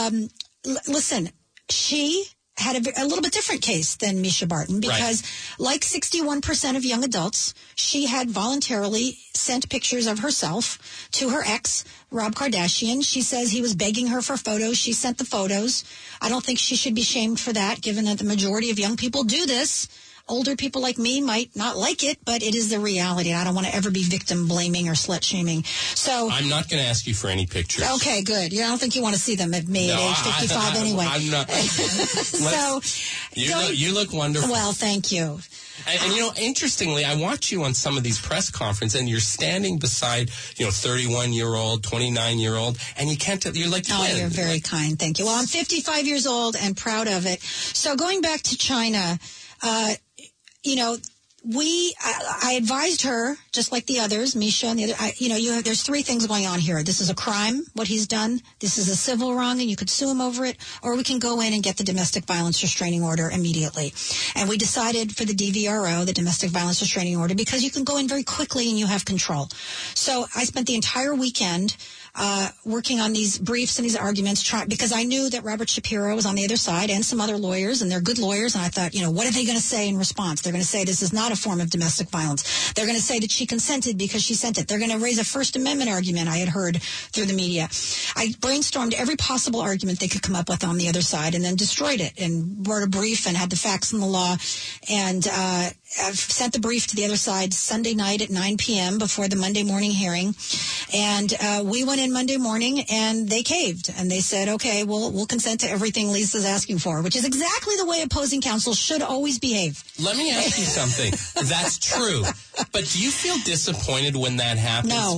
listen, she had a little bit different case than Misha Barton, because like 61% of young adults, she had voluntarily sent pictures of herself to her ex, Rob Kardashian. She says he was begging her for photos. She sent the photos. I don't think she should be shamed for that, given that the majority of young people do this. Older people like me might not like it, but it is the reality. And I don't want to ever be victim blaming or slut shaming. So I'm not going to ask you for any pictures. Okay, good. I don't think you want to see them at me at age 55 anyway. I'm not. So you look wonderful. Well, thank you. And interestingly, I watch you on some of these press conferences, and you're standing beside, 31-year-old, 29-year-old, and you can't tell, you're like twins. Oh, you're very kind. Thank you. Well, I'm 55 years old and proud of it. So going back to China, I advised her, just like the others, Misha and the other, there's three things going on here. This is a crime, what he's done. This is a civil wrong, and you could sue him over it, or we can go in and get the domestic violence restraining order immediately. And we decided for the DVRO, the domestic violence restraining order, because you can go in very quickly and you have control. So I spent the entire weekend working on these briefs and these arguments, because I knew that Robert Shapiro was on the other side, and some other lawyers, and they're good lawyers. And I thought, what are they going to say in response? They're going to say this is not a form of domestic violence. They're going to say that she consented because she sent it. They're going to raise a First Amendment argument I had heard through the media. I brainstormed every possible argument they could come up with on the other side, and then destroyed it, and wrote a brief and had the facts and the law. And I've sent the brief to the other side Sunday night at 9 p.m. before the Monday morning hearing. And we went in Monday morning, and they caved. And they said, okay, we'll consent to everything Lisa's asking for, which is exactly the way opposing counsel should always behave. Let me ask you something. That's true. But do you feel disappointed when that happens? No.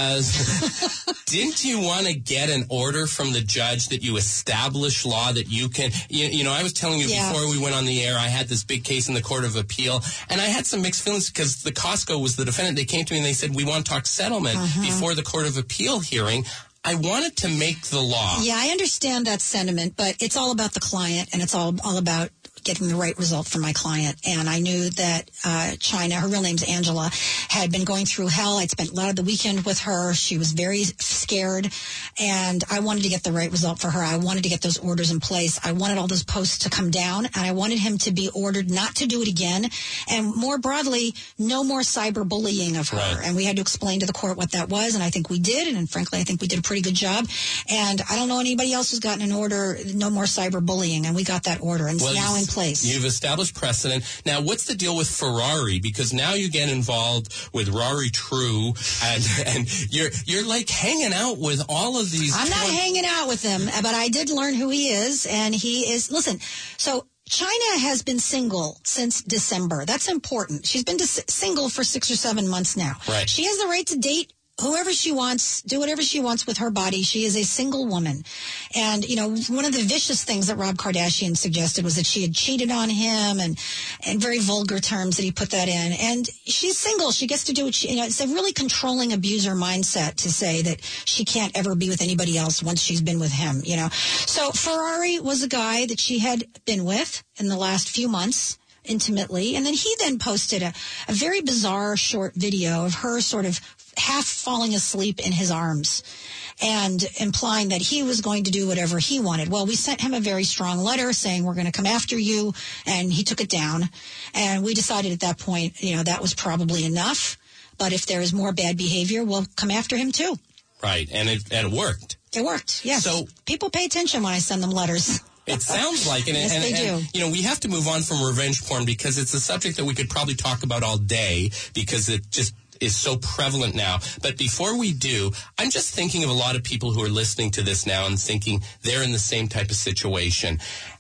Because didn't you want to get an order from the judge that you establish law that you can, you know, I was telling you before we went on the air, I had this big case in the Court of Appeal, and I had some mixed feelings because the Costco was the defendant. They came to me and they said, we want to talk settlement before the Court of Appeal hearing. I wanted to make the law. Yeah, I understand that sentiment, but it's all about the client, and it's all about getting the right result for my client. And I knew that China, her real name's Angela, had been going through hell. I'd spent a lot of the weekend with her. She was very scared, and I wanted to get the right result for her. I wanted to get those orders in place. I wanted all those posts to come down, and I wanted him to be ordered not to do it again. And more broadly, no more cyberbullying of her. Right. And we had to explain to the court what that was, and I think we did. And frankly, I think we did a pretty good job. And I don't know anybody else who's gotten an order, no more cyberbullying, and we got that order, and it's now in place. You've established precedent. Now, what's the deal with Ferrari? Because now you get involved with Rory True, and you're like hanging out with all of these. I'm not hanging out with him, but I did learn who he is, and he is. Listen, so China has been single since December. That's important. She's been single for 6 or 7 months now. Right. She has the right to date whoever she wants, do whatever she wants with her body. She is a single woman. And, you know, one of the vicious things that Rob Kardashian suggested was that she had cheated on him, and very vulgar terms that he put that in. And she's single. She gets to do what she, you know, it's a really controlling abuser mindset to say that she can't ever be with anybody else once she's been with him, you know. So Ferrari was a guy that she had been with in the last few months intimately. And then he then posted a very bizarre short video of her sort of half falling asleep in his arms and implying that he was going to do whatever he wanted. Well, we sent him a very strong letter saying we're going to come after you, and he took it down. And we decided at that point, you know, that was probably enough. But if there is more bad behavior, we'll come after him too. Right, and it worked. It worked, yes. So people pay attention when I send them letters. It sounds like it. Yes, they do. You know, we have to move on from revenge porn because it's a subject that we could probably talk about all day because it just is so prevalent now. But before we do, I'm just thinking of a lot of people who are listening to this now and thinking they're in the same type of situation.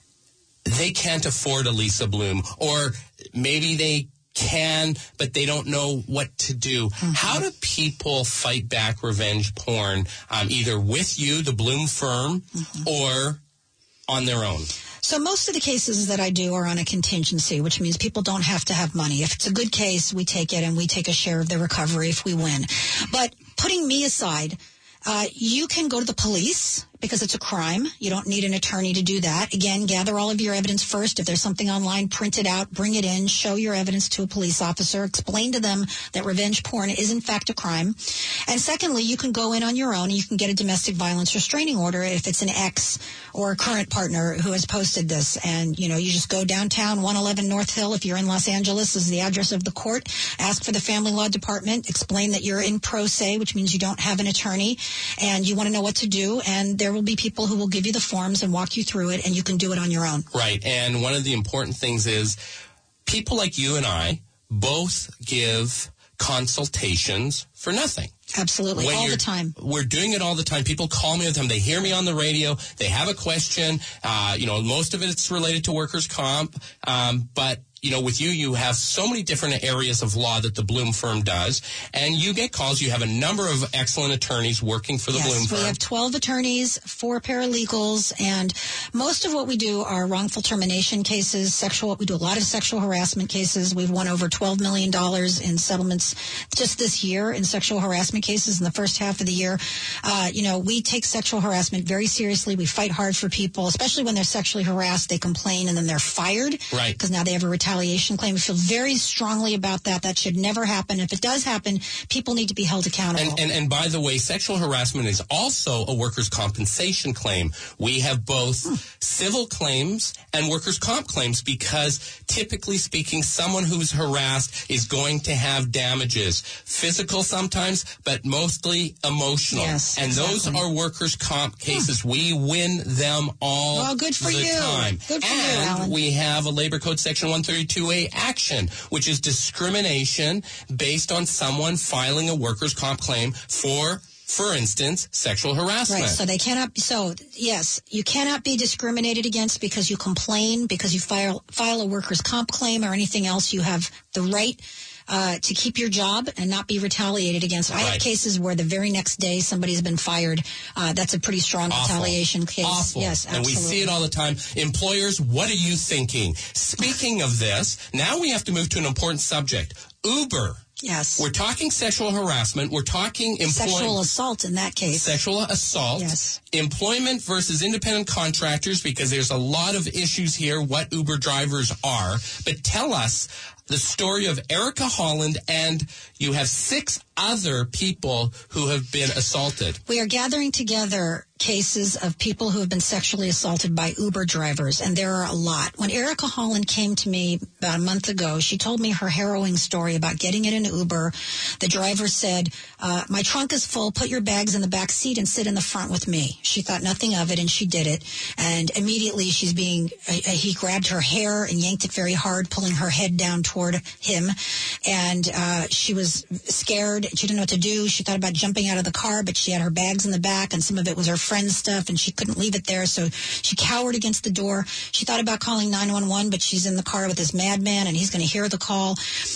They can't afford a Lisa Bloom, or maybe they can, but they don't know what to do. How do people fight back revenge porn, either with you, the Bloom firm, or on their own? So most of the cases that I do are on a contingency, which means people don't have to have money. If it's a good case, we take it and we take a share of the recovery if we win. But putting me aside, you can go to the police because it's a crime. You don't need an attorney to do that. Again, gather all of your evidence first. If there's something online, print it out, bring it in, show your evidence to a police officer, explain to them that revenge porn is in fact a crime. And secondly, you can go in on your own and you can get a domestic violence restraining order if it's an ex or a current partner who has posted this. And, you know, you just go downtown, 111 North Hill. If you're in Los Angeles, is the address of the court. Ask for the family law department. Explain that you're in pro se, which means you don't have an attorney and you want to know what to do. And there will be people who will give you the forms and walk you through it, and you can do it on your own. Right. And one of the important things is people like you and I both give consultations for nothing. Absolutely. All the time. We're doing it all the time. People call me all the time. They hear me on the radio. They have a question. You know, most of it's related to workers' comp. But you know, with you, you have so many different areas of law that the Bloom firm does, and you get calls. You have a number of excellent attorneys working for the Bloom firm. We have 12 attorneys, 4 paralegals, and most of what we do are wrongful termination cases, we do a lot of sexual harassment cases. We've won over $12 million in settlements just this year in sexual harassment cases in the first half of the year. You know, we take sexual harassment very seriously. We fight hard for people, especially when they're sexually harassed. They complain, and then they're fired. Right. Because now they have a retaliation claim. We feel very strongly about that. That should never happen. If it does happen, people need to be held accountable. And by the way, sexual harassment is also a workers' compensation claim. We have both civil claims and workers' comp claims because, typically speaking, someone who's harassed is going to have damages. Physical sometimes, but mostly emotional. Yes, and those are workers' comp cases. We win them all well, good for the you. time. Good for you, and Alan. we have a labor code section 130 232A action, which is discrimination based on someone filing a workers' comp claim for instance, sexual harassment. Right, so they cannot, yes, you cannot be discriminated against because you complain, because you file a workers' comp claim or anything else. You have the right to keep your job and not be retaliated against. I have cases where the very next day somebody's been fired. That's a pretty strong retaliation case. Awful. Yes, absolutely. And we see it all the time. Employers, what are you thinking? Speaking of this, now we have to move to an important subject. Uber. Yes. We're talking sexual harassment. We're talking sexual assault in that case. Sexual assault. Yes. Employment versus independent contractors, because there's a lot of issues here, what Uber drivers are. But tell us the story of Erica Holland, and you have 6 other people who have been assaulted. We are gathering together cases of people who have been sexually assaulted by Uber drivers, and there are a lot. When Erica Holland came to me about a month ago, she told me her harrowing story about getting in an Uber. The driver said, my trunk is full, put your bags in the back seat and sit in the front with me. She thought nothing of it, and she did it. And immediately he grabbed her hair and yanked it very hard, pulling her head down toward him. And she was scared. She didn't know what to do. She thought about jumping out of the car, but she had her bags in the back, and some of it was her friend's stuff, and she couldn't leave it there, so she cowered against the door. She thought about calling 911, but she's in the car with this madman, and he's going to hear the call.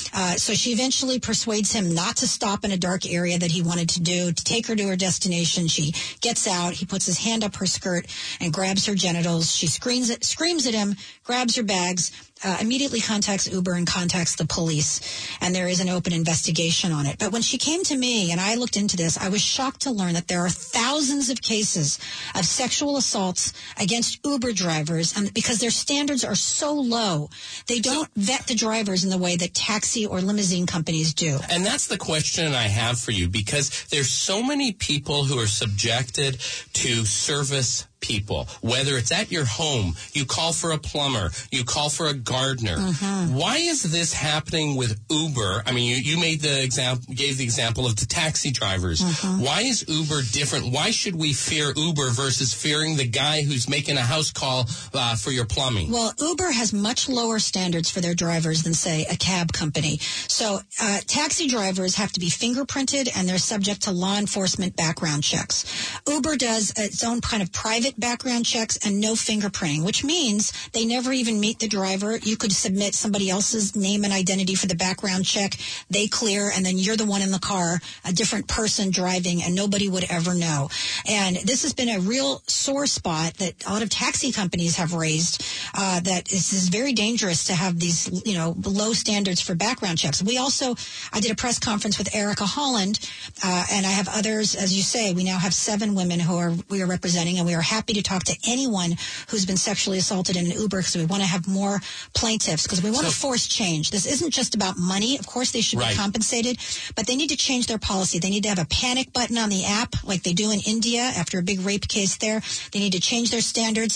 So she eventually persuades him not to stop in a dark area that he wanted to do, to take her to her destination. She gets out. He puts his hand up her skirt and grabs her genitals. She screams at him, grabs her bags, immediately contacts Uber and contacts the police, and there is an open investigation on it. But when she came to me and I looked into this, I was shocked to learn that there are thousands of cases of sexual assaults against Uber drivers, and because their standards are so low, they don't vet the drivers in the way that taxi or limousine companies do. And that's the question I have for you, because there's so many people who are subjected to service people, whether it's at your home, you call for a plumber, you call for a gardener. Mm-hmm. Why is this happening with Uber? I mean, you gave the example of the taxi drivers. Mm-hmm. Why is Uber different? Why should we fear Uber versus fearing the guy who's making a house call for your plumbing? Well, Uber has much lower standards for their drivers than, say, a cab company. So taxi drivers have to be fingerprinted, and they're subject to law enforcement background checks. Uber does its own kind of private background checks and no fingerprinting, which means they never even meet the driver. You could submit somebody else's name and identity for the background check. They clear, and then you're the one in the car, a different person driving, and nobody would ever know. And this has been a real sore spot that a lot of taxi companies have raised, that this is very dangerous to have these, low standards for background checks. I did a press conference with Erica Holland, and I have others, as you say. We now have 7 women we are representing, and we are happy to talk to anyone who's been sexually assaulted in an Uber, because we want to have more plaintiffs, because we want to force change. This isn't just about money. Of course, they should be compensated, but they need to change their policy. They need to have a panic button on the app like they do in India after a big rape case there. They need to change their standards,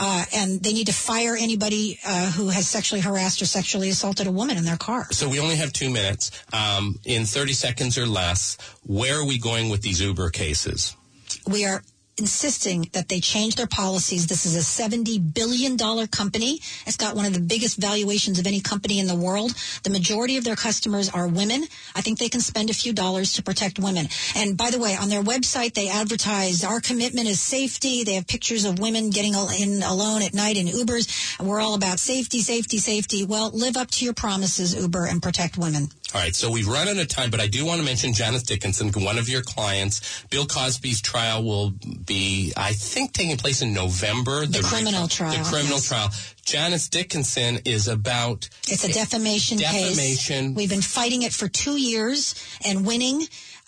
and they need to fire anybody who has sexually harassed or sexually assaulted a woman in their car. So we only have 2 minutes. In 30 seconds or less, where are we going with these Uber cases? We are insisting that they change their policies. This is a $70 billion company. It's got one of the biggest valuations of any company in the world. The majority of their customers are women. I think they can spend a few dollars to protect women. And by the way, on their website, they advertise our commitment is safety. They have pictures of women getting in alone at night in Ubers. And we're all about safety, safety, safety. Well, live up to your promises, Uber, and protect women. All right, so we've run out of time, but I do want to mention Janice Dickinson, one of your clients. Bill Cosby's trial will be, I think, taking place in November. The criminal trial. The criminal trial. Janice Dickinson is about... It's a defamation case. We've been fighting it for 2 years and winning.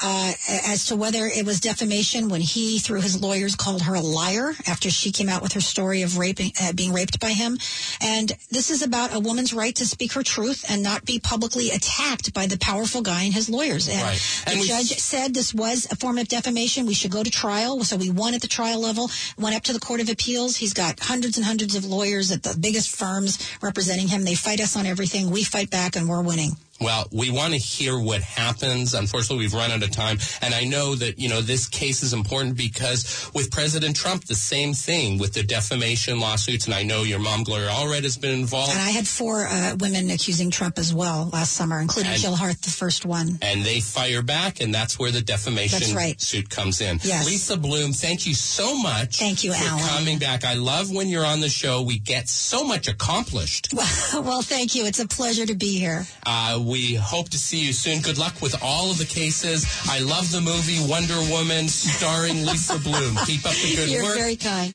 As to whether it was defamation when he, through his lawyers, called her a liar after she came out with her story of being raped by him. And this is about a woman's right to speak her truth and not be publicly attacked by the powerful guy and his lawyers. And the judge said this was a form of defamation. We should go to trial. So we won at the trial level, went up to the Court of Appeals. He's got hundreds and hundreds of lawyers at the biggest firms representing him. They fight us on everything. We fight back, and we're winning. Well, we want to hear what happens. Unfortunately, we've run out of time. And I know that, this case is important because with President Trump, the same thing with the defamation lawsuits. And I know your mom, Gloria Allred, has been involved. And I had 4 women accusing Trump as well last summer, including Jill Hart, the first one. And they fire back, and that's where the defamation suit comes in. Yes. Lisa Bloom, thank you so much. Thank you, Alan. For coming back. I love when you're on the show. We get so much accomplished. Well, thank you. It's a pleasure to be here. We hope to see you soon. Good luck with all of the cases. I love the movie Wonder Woman starring Lisa Bloom. Keep up the good work. You're very kind.